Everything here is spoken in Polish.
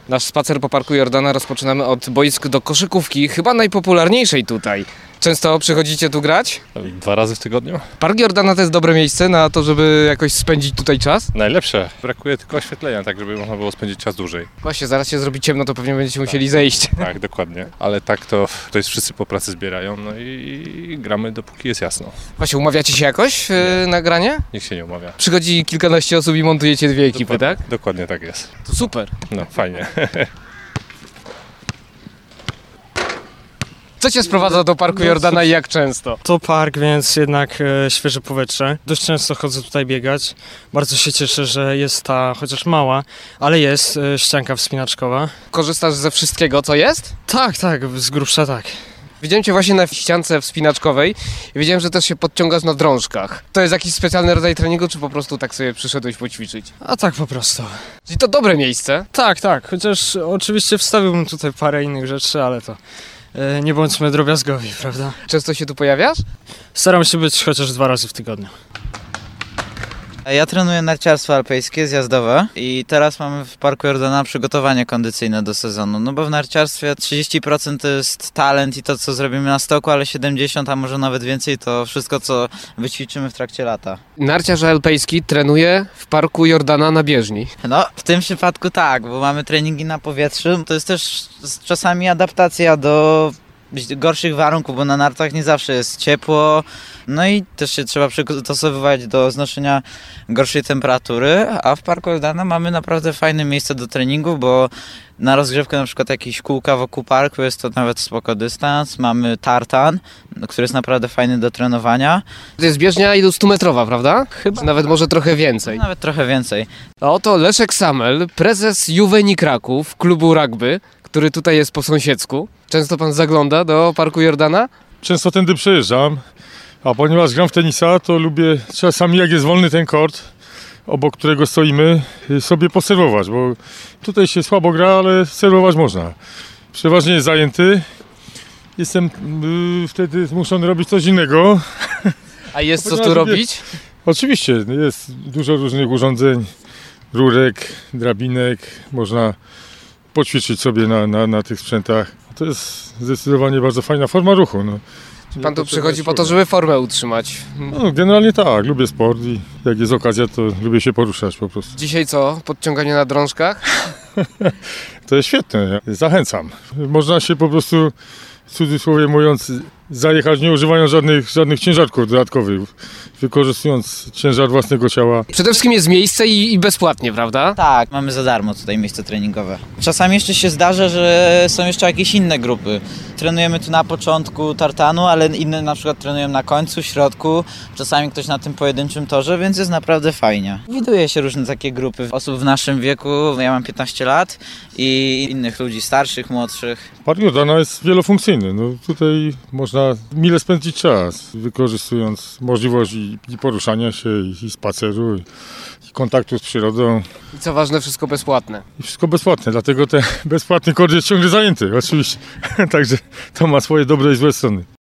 Nasz spacer po Parku Jordana rozpoczynamy od boisk do koszykówki, chyba najpopularniejszej tutaj. Często przychodzicie tu grać? 2 razy w tygodniu. Park Jordana to jest dobre miejsce na to, żeby jakoś spędzić tutaj czas? Najlepsze. Brakuje tylko oświetlenia, tak żeby można było spędzić czas dłużej. Właśnie, zaraz się zrobi ciemno, to pewnie będziecie musieli zejść. Tak, dokładnie. Ale tak to jest wszyscy po pracy zbierają, no i gramy dopóki jest jasno. Właśnie, umawiacie się jakoś na granie? Nikt się nie umawia. Przychodzi kilkanaście osób i montujecie 2 ekipy, tak? Dokładnie tak jest. To super. No, fajnie. Co cię sprowadza do Parku Jordana i jak często? To park, więc jednak świeże powietrze. Dość często chodzę tutaj biegać. Bardzo się cieszę, że jest ta, chociaż mała, ale jest ścianka wspinaczkowa. Korzystasz ze wszystkiego, co jest? Tak, z grubsza tak. Widziałem cię właśnie na ściance wspinaczkowej i wiedziałem, że też się podciągasz na drążkach. To jest jakiś specjalny rodzaj treningu, czy po prostu tak sobie przyszedłeś poćwiczyć? A tak po prostu. Czyli to dobre miejsce. Tak, chociaż oczywiście wstawiłbym tutaj parę innych rzeczy, ale to nie bądźmy drobiazgowi, prawda? Często się tu pojawiasz? Staram się być chociaż 2 razy w tygodniu. Ja trenuję narciarstwo alpejskie, zjazdowe i teraz mamy w Parku Jordana przygotowanie kondycyjne do sezonu. No bo w narciarstwie 30% to jest talent i to, co zrobimy na stoku, ale 70%, a może nawet więcej, to wszystko, co wyćwiczymy w trakcie lata. Narciarz alpejski trenuje w Parku Jordana na bieżni. No, w tym przypadku tak, bo mamy treningi na powietrzu. To jest też czasami adaptacja do gorszych warunków, bo na nartach nie zawsze jest ciepło, no i też się trzeba przystosowywać do znoszenia gorszej temperatury, a w Parku Jordana mamy naprawdę fajne miejsce do treningu, bo na rozgrzewkę na przykład jakieś kółka wokół parku jest to nawet spoko dystans, mamy tartan, który jest naprawdę fajny do trenowania. To jest bieżnia 100-metrowa, prawda? Chyba. Nawet może trochę więcej. Nawet trochę więcej. A oto Leszek Samel, prezes Juweni Kraków, klubu rugby, który tutaj jest po sąsiedzku. Często pan zagląda do Parku Jordana? Często tędy przejeżdżam, a ponieważ gram w tenisa, to lubię czasami, jak jest wolny ten kort, obok którego stoimy, sobie poserwować, bo tutaj się słabo gra, ale serwować można. Przeważnie jest zajęty. Jestem wtedy zmuszony robić coś innego. A jest co tu robić? Oczywiście, jest dużo różnych urządzeń, rurek, drabinek, można poćwiczyć sobie na tych sprzętach. To jest zdecydowanie bardzo fajna forma ruchu. No. Pan tu przychodzi po to, żeby formę utrzymać. No, generalnie tak, lubię sport i jak jest okazja, to lubię się poruszać po prostu. Dzisiaj co? Podciąganie na drążkach? To jest świetne, zachęcam. Można się po prostu, w cudzysłowie mówiąc, zajechać nie używając żadnych ciężarków dodatkowych, wykorzystując ciężar własnego ciała. Przede wszystkim jest miejsce i bezpłatnie, prawda? Tak, mamy za darmo tutaj miejsce treningowe. Czasami jeszcze się zdarza, że są jeszcze jakieś inne grupy. Trenujemy tu na początku tartanu, ale inne na przykład trenują na końcu, środku, czasami ktoś na tym pojedynczym torze, więc jest naprawdę fajnie. Widuje się różne takie grupy osób w naszym wieku, ja mam 15 lat i innych ludzi starszych, młodszych. Park Jordana jest wielofunkcyjny. No, tutaj można mile spędzić czas, wykorzystując możliwość i poruszania się, i spaceru, i kontaktu z przyrodą. I co ważne, wszystko bezpłatne. I wszystko bezpłatne, dlatego ten bezpłatny kort jest ciągle zajęty, oczywiście. Także to ma swoje dobre i złe strony.